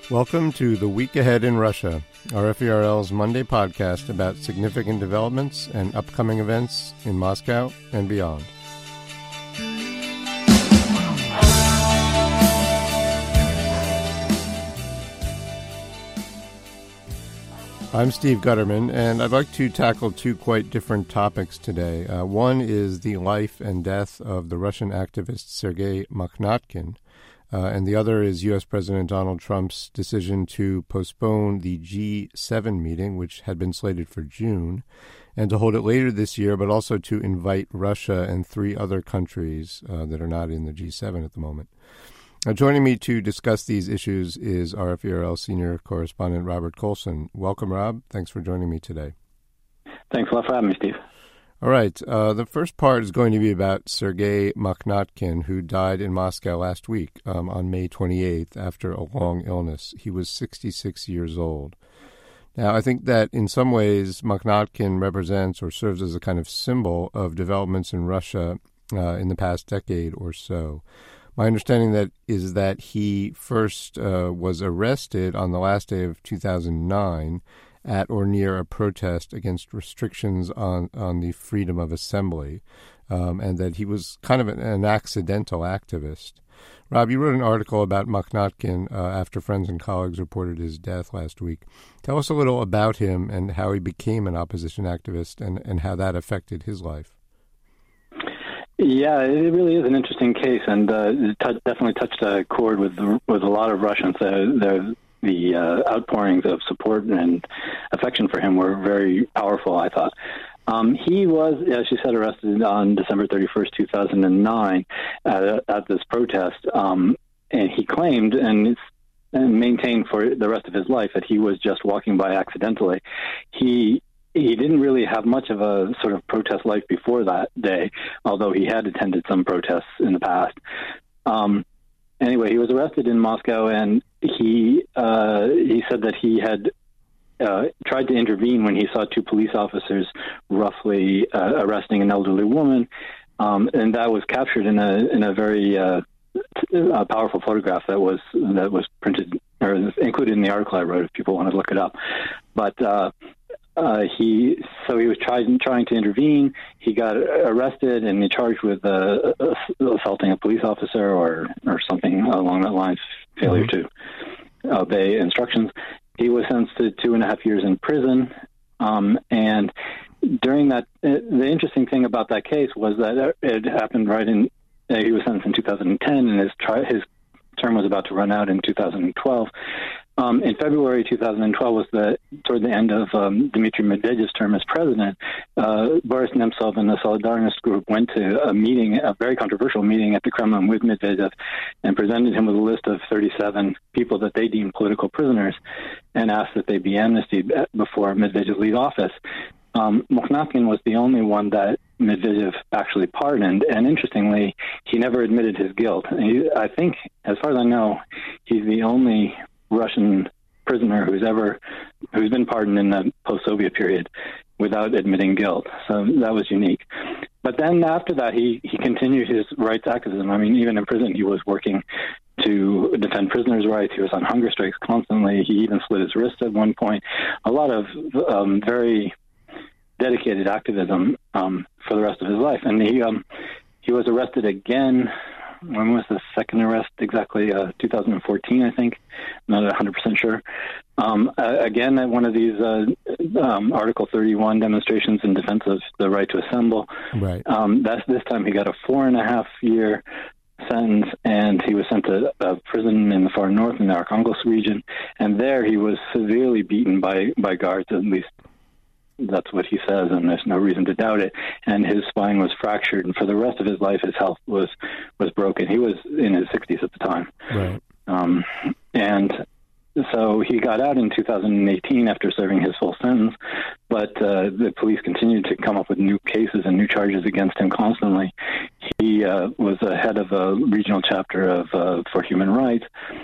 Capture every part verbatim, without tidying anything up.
Welcome to The Week Ahead in Russia, R F E R L's Monday podcast about significant developments and upcoming events in Moscow and beyond. I'm Steve Gutterman, and I'd like to tackle two quite different topics today. Uh, one is the life and death of the Russian activist Sergei Makhnatkin, Uh, and the other is U S. President Donald Trump's decision to postpone the G seven meeting, which had been slated for June, and to hold it later this year, but also to invite Russia and three other countries uh, that are not in the G seven at the moment. Uh, joining me to discuss these issues is R F E R L senior correspondent Robert Colson. Welcome, Rob. Thanks for joining me today. Thanks a lot for having me, Steve. All right. Uh, the first part is going to be about Sergei Makhnatkin, who died in Moscow last week um, on May twenty-eighth after a long illness. He was sixty-six years old. Now, I think that in some ways Makhnatkin represents or serves as a kind of symbol of developments in Russia uh, in the past decade or so. My understanding that is that he first uh, was arrested on the last day of two thousand nine at or near a protest against restrictions on, on the freedom of assembly, um, and that he was kind of an, an accidental activist. Rob, you wrote an article about Makhnatkin uh, after friends and colleagues reported his death last week. Tell us a little about him and how he became an opposition activist and, and how that affected his life. Yeah, it really is an interesting case, and uh, it t- definitely touched a chord with with a lot of Russians. Uh, the uh, outpourings of support and affection for him were very powerful, I thought. Um, he was, as you said, arrested on December thirty-first, two thousand nine at, at this protest, um, and he claimed and, and maintained for the rest of his life that he was just walking by accidentally. He He didn't really have much of a sort of protest life before that day, although he had attended some protests in the past. Um, anyway, he was arrested in Moscow, and he uh, he said that he had uh, tried to intervene when he saw two police officers roughly uh, arresting an elderly woman, um, and that was captured in a in a very uh, a powerful photograph that was that was printed or included in the article I wrote. If people want to look it up, but. Uh, Uh, he so he was trying trying to intervene. He got arrested and he charged with uh, assaulting a police officer or or something along that line, failure mm-hmm. to obey instructions. He was sentenced to two and a half years in prison. Um, and during that, uh, the interesting thing about that case was that it happened right in. Uh, he was sentenced in two thousand ten, and his tri- his term was about to run out in two thousand twelve. Um, in February two thousand twelve was the toward the end of um, Dmitry Medvedev's term as president. Uh, Boris Nemtsov and the Solidarność group went to a meeting, a very controversial meeting at the Kremlin with Medvedev, and presented him with a list of thirty-seven people that they deemed political prisoners, and asked that they be amnestied before Medvedev leave office. Um, Makhnatkin was the only one that Medvedev actually pardoned, and interestingly, he never admitted his guilt. He, I think, as far as I know, he's the only Russian prisoner who's ever who's been pardoned in the post-Soviet period without admitting guilt. So that was unique. But then after that, he, he continued his rights activism. I mean, even in prison, he was working to defend prisoners' rights. He was on hunger strikes constantly. He even slit his wrist at one point. A lot of um, very dedicated activism um, for the rest of his life. And he um, he was arrested again. When was the second arrest exactly? Uh, two thousand fourteen, I think. I'm not one hundred percent sure. Um, uh, again, at one of these uh, um, Article thirty-one demonstrations in defense of the right to assemble. Right. Um, that's, this time he got a four and a half year sentence, and he was sent to a prison in the far north in the Arkhangelsk region. And there he was severely beaten by, by guards, at least that's what he says, and there's no reason to doubt it. And his spine was fractured, and for the rest of his life, his health was, was broken. He was in his sixties at the time. Right. Um, and so he got out in two thousand eighteen after serving his full sentence, but uh, the police continued to come up with new cases and new charges against him constantly. He uh, was the head of a regional chapter of uh, for human rights,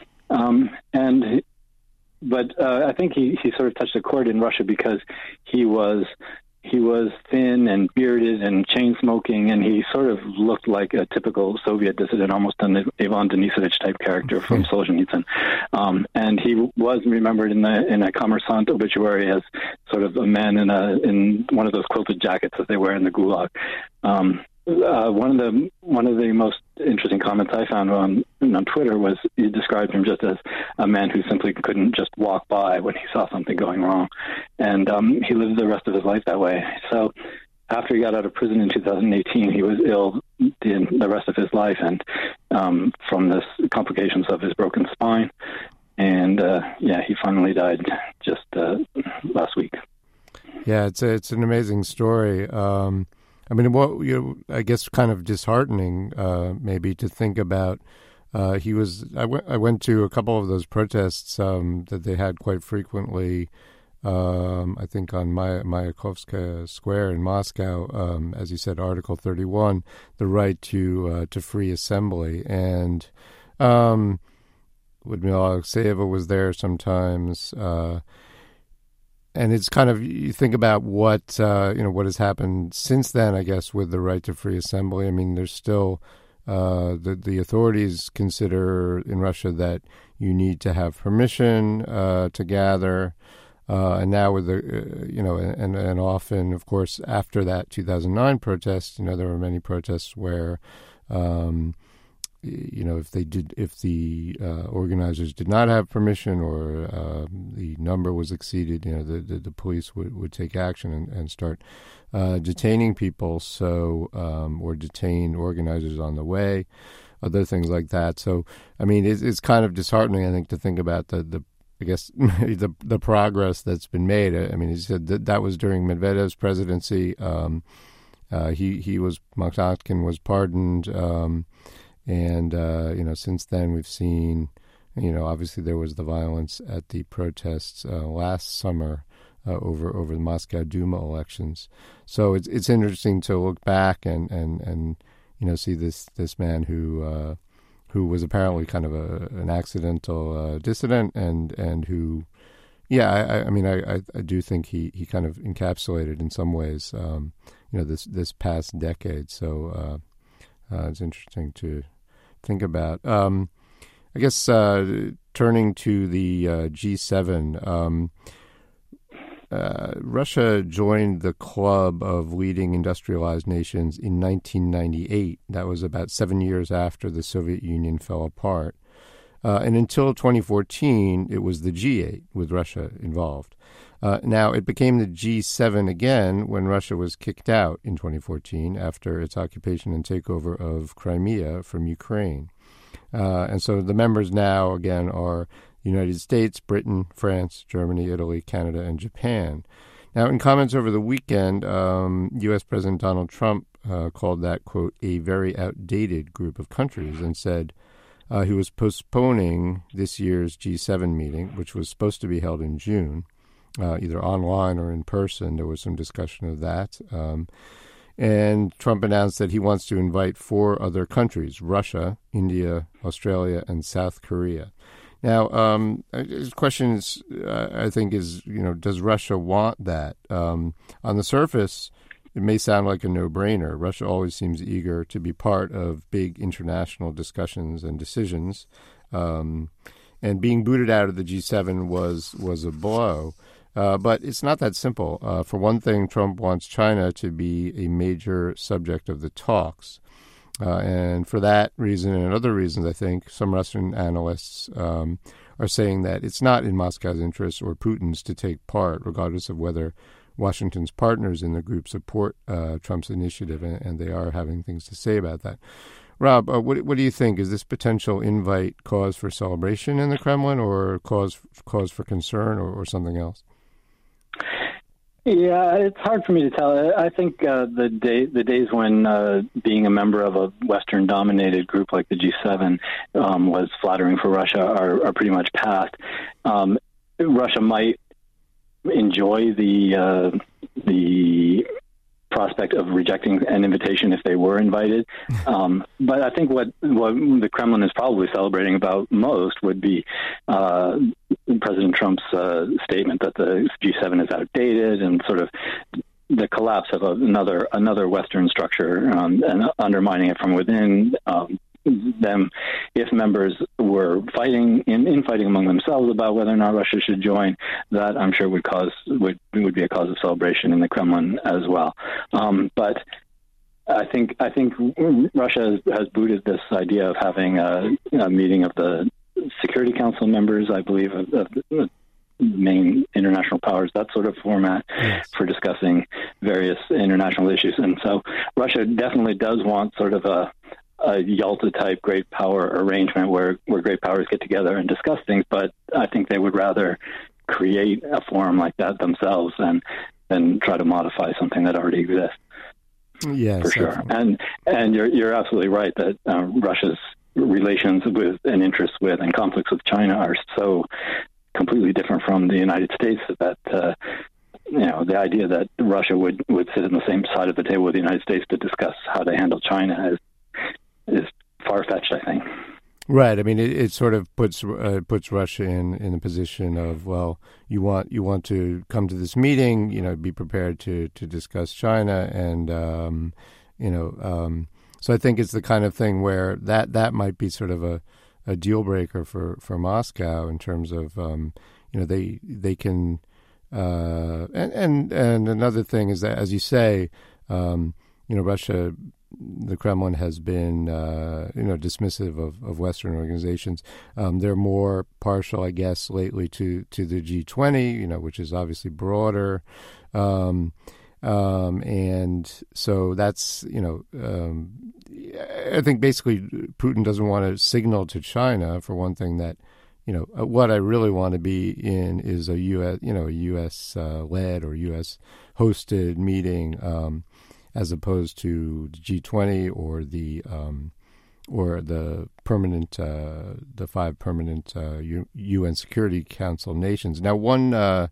um, and But uh, I think he, he sort of touched a chord in Russia because he was he was thin and bearded and chain smoking, and he sort of looked like a typical Soviet dissident, almost an Ivan Denisovich type character from Solzhenitsyn. Um, and he was remembered in the in a Kommersant obituary as sort of a man in a in one of those quilted jackets that they wear in the Gulag. Um, uh, one of the one of the most interesting comments I found on on Twitter was he described him just as a man who simply couldn't just walk by when he saw something going wrong, and um, he lived the rest of his life that way. So after he got out of prison in two thousand eighteen, he was ill the, the rest of his life, and um, from this complications of his broken spine, and uh, yeah, he finally died just uh, last week. Yeah, it's a, it's an amazing story. Um, I mean, what you know, I guess kind of disheartening, uh, maybe to think about. Uh, he was. I went. I went to a couple of those protests um, that they had quite frequently. Um, I think on Maya, Mayakovskaya Square in Moscow, um, as you said, Article thirty-one, the right to uh, to free assembly, and um, Lyudmila Alexeyeva was there sometimes. Uh, And it's kind of, you think about what, uh, you know, what has happened since then, I guess, with the right to free assembly. I mean, there's still, uh, the, the authorities consider in Russia that you need to have permission uh, to gather. Uh, and now with the, uh, you know, and, and often, of course, after that two thousand nine protest, you know, there were many protests where, um, you know, if they did, if the uh, organizers did not have permission or uh, the number was exceeded, you know, the, the, the police would, would take action and, and start uh, detaining people, so um, or detain organizers on the way, other things like that. So, I mean, it's, it's kind of disheartening, I think, to think about the, the I guess, the the progress that's been made. I mean, he said that that was during Medvedev's presidency. Um, uh, he, he was, Mokhnatkin was pardoned. Um, And, uh, you know, since then we've seen, you know, obviously there was the violence at the protests uh, last summer uh, over over the Moscow Duma elections. So it's it's interesting to look back and, and, and you know, see this, this man who uh, who was apparently kind of a, an accidental uh, dissident and, and who, yeah, I, I mean, I, I do think he, he kind of encapsulated in some ways, um, you know, this, this past decade. So, uh, Uh, it's interesting to think about. Um, I guess uh, turning to the uh, G seven, um, uh, Russia joined the club of leading industrialized nations in nineteen ninety-eight. That was about seven years after the Soviet Union fell apart. Uh, and until twenty fourteen, it was the G eight with Russia involved. Uh, now, it became the G seven again when Russia was kicked out in twenty fourteen after its occupation and takeover of Crimea from Ukraine. Uh, and so the members now, again, are the United States, Britain, France, Germany, Italy, Canada, and Japan. Now, in comments over the weekend, um, U S President Donald Trump uh, called that, quote, a very outdated group of countries and said uh, he was postponing this year's G seven meeting, which was supposed to be held in June. Uh, either online or in person. There was some discussion of that. Um, and Trump announced that he wants to invite four other countries, Russia, India, Australia, and South Korea. Now, um, the question is, uh, I think, is, you know, does Russia want that? Um, on the surface, it may sound like a no-brainer. Russia always seems eager to be part of big international discussions and decisions. Um, and being booted out of the G seven was, was a blow. Uh, but it's not that simple. Uh, for one thing, Trump wants China to be a major subject of the talks. Uh, and for that reason and other reasons, I think some Russian analysts um, are saying that it's not in Moscow's interest or Putin's to take part, regardless of whether Washington's partners in the group support uh, Trump's initiative, and, and they are having things to say about that. Rob, uh, what, what do you think? Is this potential invite cause for celebration in the Kremlin or cause cause for concern or, or something else? Yeah, it's hard for me to tell. I think uh, the day, the days when uh, being a member of a Western-dominated group like the G seven um, was flattering for Russia are, are pretty much past. Um, Russia might enjoy the uh, the prospect of rejecting an invitation if they were invited. Um, but I think what, what the Kremlin is probably celebrating about most would be uh, President Trump's uh, statement that the G seven is outdated and sort of the collapse of a, another another Western structure um, and undermining it from within. Um, them, if members were fighting in infighting among themselves about whether or not Russia should join, that I'm sure would cause would would be a cause of celebration in the Kremlin as well. Um, but I think I think Russia has, has booted this idea of having a, a meeting of the Security Council members, I believe, of, of the main international powers, that sort of format yes. for discussing various international issues. And so Russia definitely does want sort of a a Yalta-type great power arrangement where, where great powers get together and discuss things, but I think they would rather create a forum like that themselves than, than try to modify something that already exists. Yes, for sure. And and you're you're absolutely right that uh, Russia's relations with and interests with and conflicts with China are so completely different from the United States that uh, you know the idea that Russia would, would sit on the same side of the table with the United States to discuss how they handle China is is far-fetched, I think. Right. I mean, it, it sort of puts uh, puts Russia in, in a position of, well, you want you want to come to this meeting, you know, be prepared to, to discuss China, and um, you know, um, so I think it's the kind of thing where that, that might be sort of a, a deal breaker for, for Moscow in terms of um, you know they they can uh, and and and another thing is that, as you say, um, you know, Russia. The Kremlin has been, uh, you know, dismissive of, of Western organizations. Um, they're more partial, I guess, lately to, to the G twenty, you know, which is obviously broader. Um, um, and so that's, you know, um, I think basically Putin doesn't want to signal to China, for one thing, that, you know, what I really want to be in is a U S, you know, a U S uh, led or U S hosted meeting, um, as opposed to the G twenty or the um, or the permanent uh, the five permanent uh, U- UN Security Council nations. Now, one uh,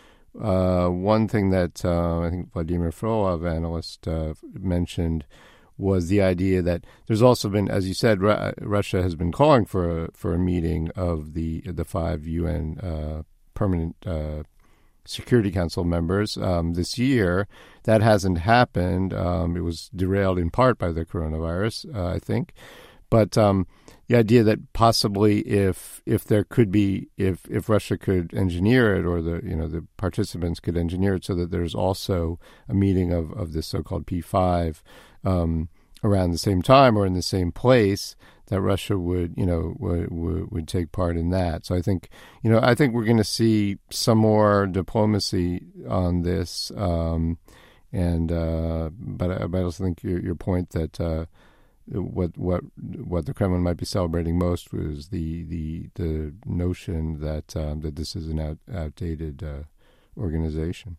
uh, one thing that uh, I think Vladimir Frolov, analyst, uh, mentioned was the idea that there's also been, as you said, Ru- Russia has been calling for a, for a meeting of the the five U N uh, permanent uh, Security Council members um, this year. That hasn't happened. Um, it was derailed in part by the coronavirus, uh, I think. But um, the idea that possibly if if there could be if if Russia could engineer it, or the you know the participants could engineer it so that there's also a meeting of of this so-called P five um, around the same time or in the same place, that Russia would, you know, would, would would take part in that. So I think, you know, I think we're going to see some more diplomacy on this. Um, and uh, but, I, but I also think your, your point that uh, what what what the Kremlin might be celebrating most was the the, the notion that um, that this is an out, outdated uh, organization.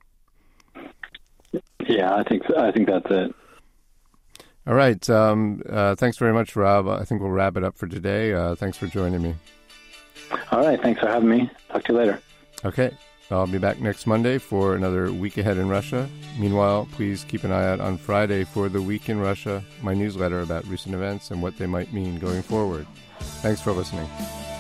Yeah, I think I think that's it. All right. Um, uh, thanks very much, Rob. I think we'll wrap it up for today. Uh, thanks for joining me. All right. Thanks for having me. Talk to you later. Okay. I'll be back next Monday for another Week Ahead in Russia. Meanwhile, please keep an eye out on Friday for The Week in Russia, my newsletter about recent events and what they might mean going forward. Thanks for listening.